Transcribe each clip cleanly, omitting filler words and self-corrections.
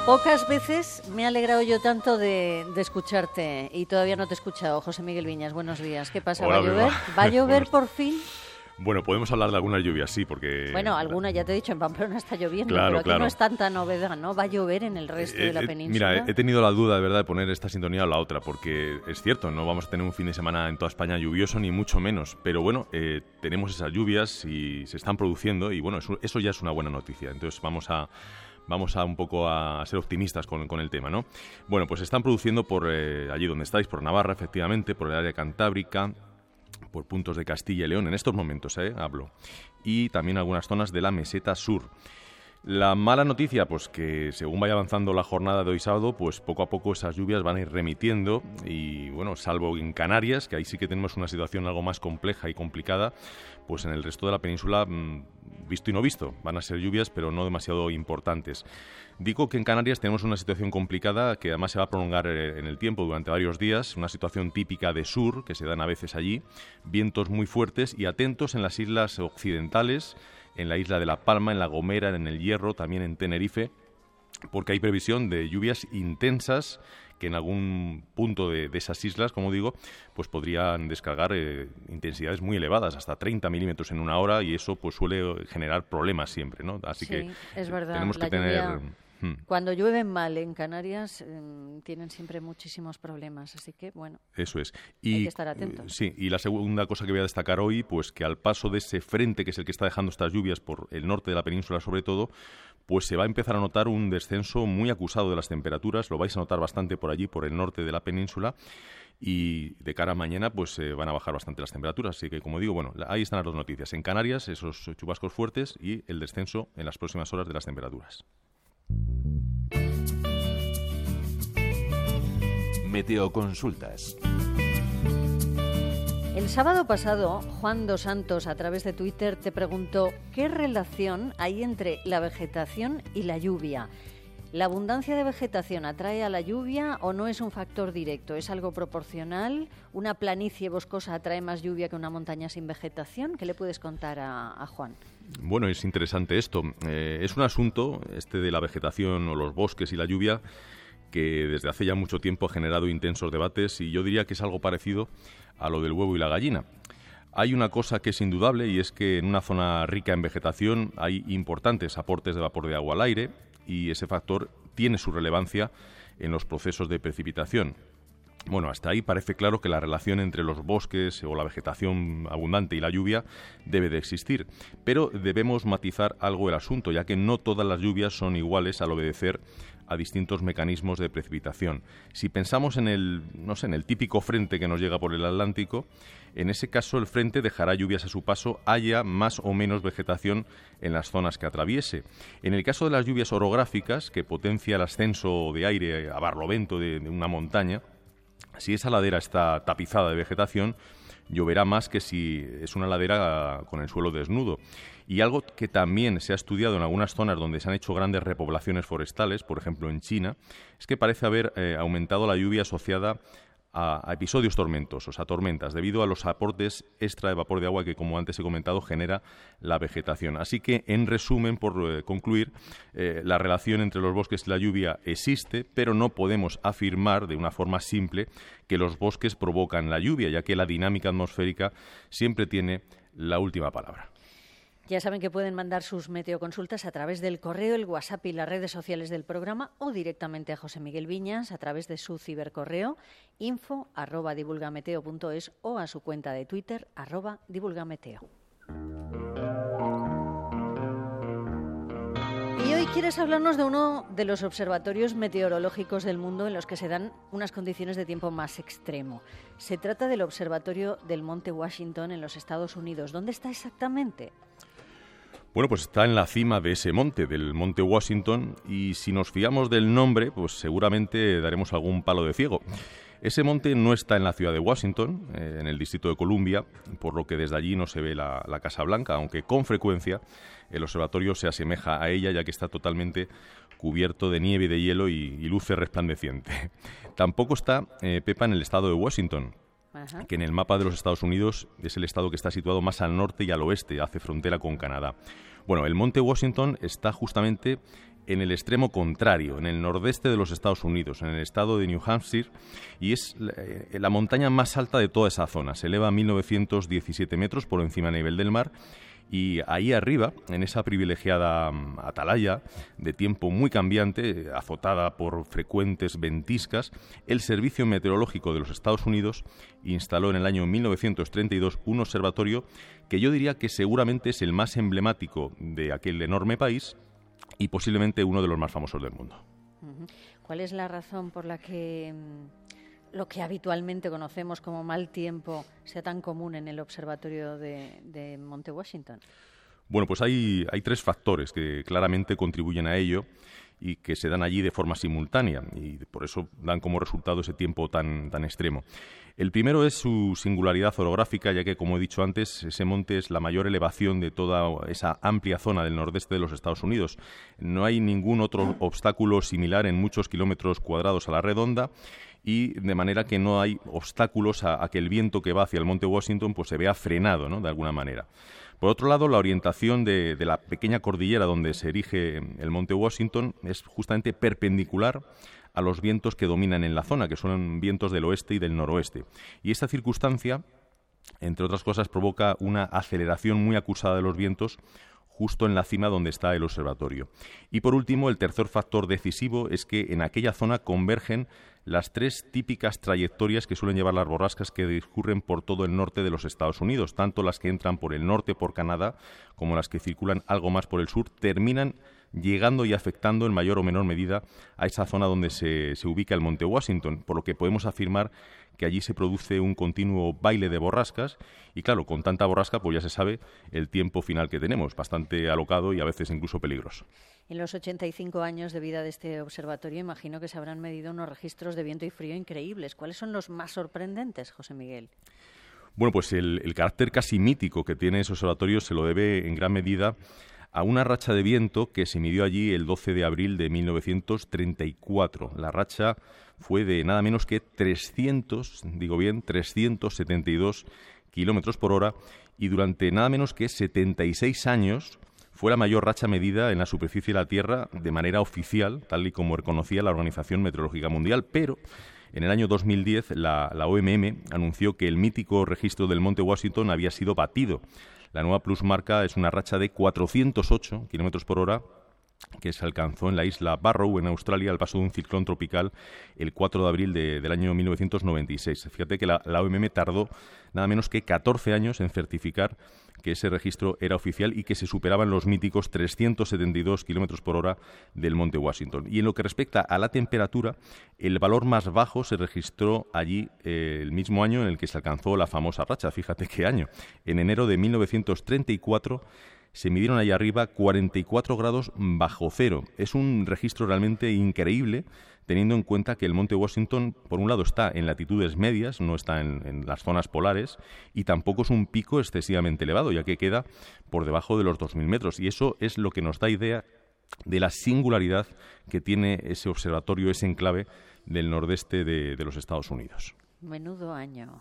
Pocas veces me he alegrado yo tanto de escucharte y todavía no te he escuchado. José Miguel Viñas, buenos días. ¿Qué pasa? Hola, ¿Va a llover? ¿Va a llover por fin? Bueno, podemos hablar de algunas lluvias, sí, porque... Bueno, alguna, ya te he dicho, en Pamplona está lloviendo, Claro, pero aquí claro. no es tanta novedad, ¿no? Va a llover en el resto de la península. Mira, he tenido la duda, de verdad, de poner esta sintonía o la otra, porque es cierto, no vamos a tener un fin de semana en toda España lluvioso, ni mucho menos, pero bueno, tenemos esas lluvias y se están produciendo y bueno, eso ya es una buena noticia. Entonces vamos a un poco a ser optimistas con el tema, ¿no? Bueno, pues se están produciendo por allí donde estáis, por Navarra, efectivamente, por el área cantábrica, por puntos de Castilla y León, en estos momentos hablo, y también algunas zonas de la meseta sur. La mala noticia, pues que según vaya avanzando la jornada de hoy sábado, pues poco a poco esas lluvias van a ir remitiendo y bueno, salvo en Canarias, que ahí sí que tenemos una situación algo más compleja y complicada, pues en el resto de la península, visto y no visto, van a ser lluvias pero no demasiado importantes. Digo que en Canarias tenemos una situación complicada que además se va a prolongar en el tiempo durante varios días, una situación típica de sur que se dan a veces allí, vientos muy fuertes y atentos en las islas occidentales, en la isla de La Palma, en La Gomera, en el Hierro, también en Tenerife, porque hay previsión de lluvias intensas que en algún punto de esas islas, como digo, pues podrían descargar intensidades muy elevadas, hasta 30 milímetros en una hora, y eso pues suele generar problemas siempre, ¿no? Así sí, que es verdad, tenemos que tener... Cuando llueve mal en Canarias tienen siempre muchísimos problemas, así que bueno, eso es. Hay que estar atentos. Sí, y la segunda cosa que voy a destacar hoy, pues que al paso de ese frente que es el que está dejando estas lluvias por el norte de la península sobre todo, pues se va a empezar a notar un descenso muy acusado de las temperaturas, lo vais a notar bastante por allí, por el norte de la península, y de cara a mañana pues van a bajar bastante las temperaturas, así que como digo, bueno, ahí están las dos noticias. En Canarias esos chubascos fuertes y el descenso en las próximas horas de las temperaturas. Meteoconsultas. El sábado pasado, Juan Dos Santos, a través de Twitter, te preguntó ¿qué relación hay entre la vegetación y la lluvia? ¿La abundancia de vegetación atrae a la lluvia o no es un factor directo? ¿Es algo proporcional? ¿Una planicie boscosa atrae más lluvia que una montaña sin vegetación? ¿Qué le puedes contar a Juan? Bueno, es interesante esto. Es un asunto, este de la vegetación o los bosques y la lluvia, que desde hace ya mucho tiempo ha generado intensos debates y yo diría que es algo parecido a lo del huevo y la gallina. Hay una cosa que es indudable y es que en una zona rica en vegetación hay importantes aportes de vapor de agua al aire y ese factor tiene su relevancia en los procesos de precipitación. Bueno, hasta ahí parece claro que la relación entre los bosques o la vegetación abundante y la lluvia debe de existir, pero debemos matizar algo el asunto, ya que no todas las lluvias son iguales al obedecer a distintos mecanismos de precipitación. Si pensamos en el típico frente que nos llega por el Atlántico, en ese caso el frente dejará lluvias a su paso, haya más o menos vegetación en las zonas que atraviese. En el caso de las lluvias orográficas, que potencia el ascenso de aire a barlovento de una montaña, si esa ladera está tapizada de vegetación, lloverá más que si es una ladera con el suelo desnudo. Y algo que también se ha estudiado en algunas zonas donde se han hecho grandes repoblaciones forestales, por ejemplo en China, es que parece haber aumentado la lluvia asociada a episodios tormentosos, a tormentas, debido a los aportes extra de vapor de agua que, como antes he comentado, genera la vegetación. Así que, en resumen, por concluir, la relación entre los bosques y la lluvia existe, pero no podemos afirmar de una forma simple que los bosques provocan la lluvia, ya que la dinámica atmosférica siempre tiene la última palabra. Ya saben que pueden mandar sus meteoconsultas a través del correo, el WhatsApp y las redes sociales del programa o directamente a José Miguel Viñas a través de su cibercorreo info@divulgameteo.es o a su cuenta de Twitter @divulgameteo. Y hoy quieres hablarnos de uno de los observatorios meteorológicos del mundo en los que se dan unas condiciones de tiempo más extremo. Se trata del Observatorio del Monte Washington en los Estados Unidos. ¿Dónde está exactamente? Bueno, pues está en la cima de ese monte, del Monte Washington, y si nos fiamos del nombre, pues seguramente daremos algún palo de ciego. Ese monte no está en la ciudad de Washington, en el Distrito de Columbia, por lo que desde allí no se ve la Casa Blanca, aunque con frecuencia el observatorio se asemeja a ella, ya que está totalmente cubierto de nieve y de hielo y luce resplandeciente. Tampoco está, Pepa, en el estado de Washington, que en el mapa de los Estados Unidos es el estado que está situado más al norte y al oeste, hace frontera con Canadá. Bueno, el Monte Washington está justamente en el extremo contrario, en el nordeste de los Estados Unidos, en el estado de New Hampshire, y es la montaña más alta de toda esa zona. Se eleva a 1917 metros por encima del nivel del mar, y ahí arriba, en esa privilegiada atalaya de tiempo muy cambiante, azotada por frecuentes ventiscas, el Servicio Meteorológico de los Estados Unidos instaló en el año 1932 un observatorio que yo diría que seguramente es el más emblemático de aquel enorme país y posiblemente uno de los más famosos del mundo. ¿Cuál es la razón por la que lo que habitualmente conocemos como mal tiempo sea tan común en el observatorio de Monte Washington? Bueno, pues hay tres factores que claramente contribuyen a ello y que se dan allí de forma simultánea, y por eso dan como resultado ese tiempo tan extremo. El primero es su singularidad orográfica, ya que, como he dicho antes, ese monte es la mayor elevación de toda esa amplia zona del nordeste de los Estados Unidos. No hay ningún otro obstáculo similar en muchos kilómetros cuadrados a la redonda, y de manera que no hay obstáculos a que el viento que va hacia el monte Washington pues se vea frenado, ¿no?, de alguna manera. Por otro lado, la orientación de la pequeña cordillera donde se erige el monte Washington es justamente perpendicular a los vientos que dominan en la zona, que son vientos del oeste y del noroeste. Y esta circunstancia, entre otras cosas, provoca una aceleración muy acusada de los vientos justo en la cima donde está el observatorio. Y por último, el tercer factor decisivo es que en aquella zona convergen las tres típicas trayectorias que suelen llevar las borrascas que discurren por todo el norte de los Estados Unidos. Tanto las que entran por el norte, por Canadá, como las que circulan algo más por el sur, terminan llegando y afectando en mayor o menor medida a esa zona donde se ubica el monte Washington, por lo que podemos afirmar que allí se produce un continuo baile de borrascas y, claro, con tanta borrasca pues ya se sabe el tiempo final que tenemos, bastante alocado y a veces incluso peligroso. En los 85 años de vida de este observatorio imagino que se habrán medido unos registros de viento y frío increíbles. ¿Cuáles son los más sorprendentes, José Miguel? Bueno, pues el carácter casi mítico que tiene ese observatorio se lo debe en gran medida a una racha de viento que se midió allí el 12 de abril de 1934. La racha fue de nada menos que 372 kilómetros por hora y durante nada menos que 76 años fue la mayor racha medida en la superficie de la Tierra de manera oficial, tal y como reconocía la Organización Meteorológica Mundial, pero en el año 2010 la OMM anunció que el mítico registro del monte Washington había sido batido. La nueva plusmarca es una racha de 408 kilómetros por hora que se alcanzó en la isla Barrow, en Australia, al paso de un ciclón tropical el 4 de abril del año 1996. Fíjate que la OMM tardó nada menos que 14 años en certificar que ese registro era oficial y que se superaban los míticos 372 kilómetros por hora del monte Washington. Y en lo que respecta a la temperatura, el valor más bajo se registró allí el mismo año en el que se alcanzó la famosa racha. Fíjate qué año. En enero de 1934 se midieron allá arriba 44 grados bajo cero. Es un registro realmente increíble, teniendo en cuenta que el monte Washington, por un lado, está en latitudes medias, no está en las zonas polares, y tampoco es un pico excesivamente elevado, ya que queda por debajo de los 2.000 metros. Y eso es lo que nos da idea de la singularidad que tiene ese observatorio, ese enclave del nordeste de los Estados Unidos. Menudo año.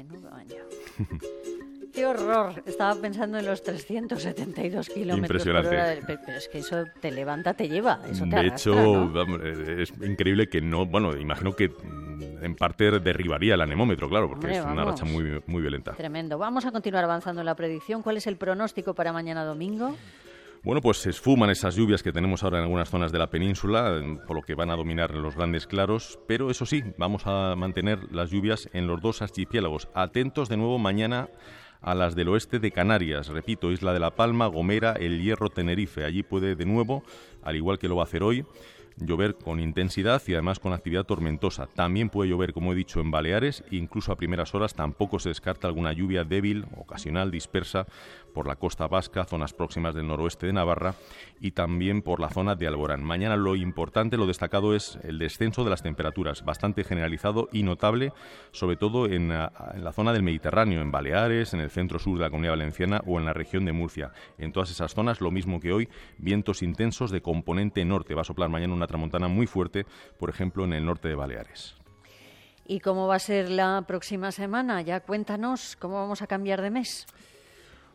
¡Qué horror! Estaba pensando en los 372 kilómetros por hora. Pero es que eso te levanta, te lleva. Eso te arrastra, hecho, ¿no? Es increíble que no... Bueno, imagino que en parte derribaría el anemómetro, claro, porque es una racha muy, muy violenta. Tremendo. Vamos a continuar avanzando en la predicción. ¿Cuál es el pronóstico para mañana domingo? Bueno, pues se esfuman esas lluvias que tenemos ahora en algunas zonas de la península, por lo que van a dominar los grandes claros, pero eso sí, vamos a mantener las lluvias en los dos archipiélagos. Atentos de nuevo mañana a las del oeste de Canarias, repito, Isla de la Palma, Gomera, El Hierro, Tenerife. Allí puede de nuevo, al igual que lo va a hacer hoy, llover con intensidad y además con actividad tormentosa. También puede llover, como he dicho, en Baleares, incluso a primeras horas tampoco se descarta alguna lluvia débil, ocasional, dispersa por la costa vasca, zonas próximas del noroeste de Navarra y también por la zona de Alborán. Mañana lo importante, lo destacado es el descenso de las temperaturas, bastante generalizado y notable, sobre todo en la zona del Mediterráneo, en Baleares, en el centro-sur de la Comunidad Valenciana o en la región de Murcia. En todas esas zonas, lo mismo que hoy, vientos intensos de componente norte. Va a soplar mañana una tramontana muy fuerte, por ejemplo, en el norte de Baleares. ¿Y cómo va a ser la próxima semana? Ya cuéntanos, ¿cómo vamos a cambiar de mes?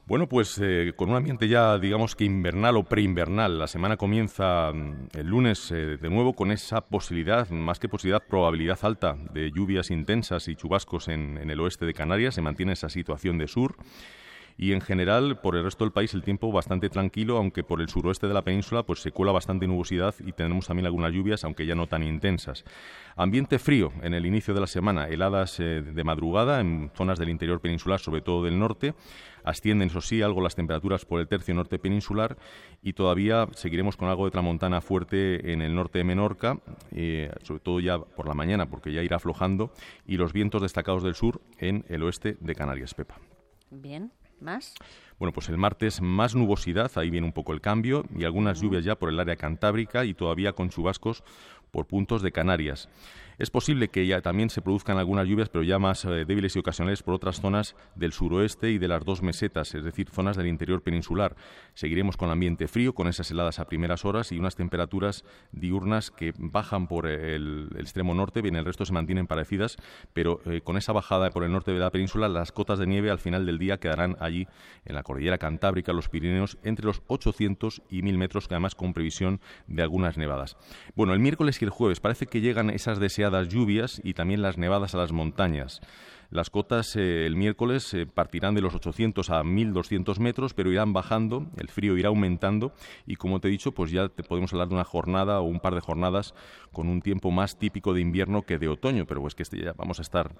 Bueno, pues con un ambiente ya, digamos que invernal o preinvernal. La semana comienza el lunes de nuevo con esa posibilidad, más que posibilidad, probabilidad alta de lluvias intensas y chubascos en el oeste de Canarias. Se mantiene esa situación de sur. Y en general, por el resto del país, el tiempo bastante tranquilo, aunque por el suroeste de la península pues se cuela bastante nubosidad y tenemos también algunas lluvias, aunque ya no tan intensas. Ambiente frío en el inicio de la semana, heladas de madrugada en zonas del interior peninsular, sobre todo del norte. Ascienden, eso sí, algo las temperaturas por el tercio norte peninsular y todavía seguiremos con algo de tramontana fuerte en el norte de Menorca, sobre todo ya por la mañana, porque ya irá aflojando, y los vientos destacados del sur en el oeste de Canarias, Pepa. Bien. ¿Más? Bueno, pues el martes más nubosidad, ahí viene un poco el cambio, y algunas lluvias ya por el área cantábrica y todavía con chubascos por puntos de Canarias. Es posible que ya también se produzcan algunas lluvias, pero ya más débiles y ocasionales por otras zonas del suroeste y de las dos mesetas, es decir, zonas del interior peninsular. Seguiremos con ambiente frío, con esas heladas a primeras horas y unas temperaturas diurnas que bajan por el extremo norte, bien, el resto se mantienen parecidas, pero con esa bajada por el norte de la península, las cotas de nieve al final del día quedarán allí en la cordillera cantábrica, los Pirineos, entre los 800 y 1000 metros, que además con previsión de algunas nevadas. Bueno, el miércoles y el jueves parece que llegan esas deseadas lluvias y también las nevadas a las montañas. Las cotas el miércoles partirán de los 800 a 1200 metros, pero irán bajando, el frío irá aumentando y, como te he dicho, pues ya podemos hablar de una jornada o un par de jornadas con un tiempo más típico de invierno que de otoño, pero es que ya vamos a estar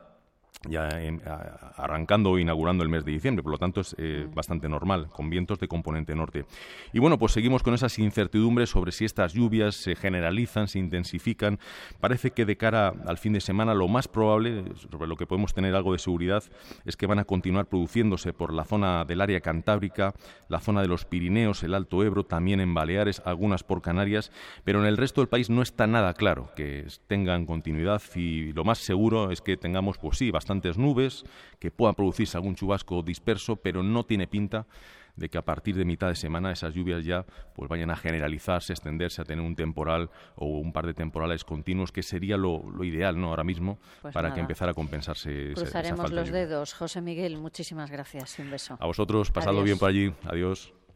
arrancando o inaugurando el mes de diciembre, por lo tanto es bastante normal, con vientos de componente norte. Y bueno, pues seguimos con esas incertidumbres sobre si estas lluvias se generalizan, se intensifican. Parece que de cara al fin de semana lo más probable, sobre lo que podemos tener algo de seguridad, es que van a continuar produciéndose por la zona del área cantábrica, la zona de los Pirineos, el Alto Ebro, también en Baleares, algunas por Canarias, pero en el resto del país no está nada claro que tengan continuidad y lo más seguro es que tengamos, pues sí, bastantes nubes, que pueda producirse algún chubasco disperso, pero no tiene pinta de que a partir de mitad de semana esas lluvias ya pues vayan a generalizarse, extenderse, a tener un temporal o un par de temporales continuos, que sería lo ideal, ¿no?, ahora mismo, pues para que empezara a compensarse. Cruzaremos los dedos. José Miguel, muchísimas gracias y un beso. A vosotros, pasadlo bien por allí. Adiós.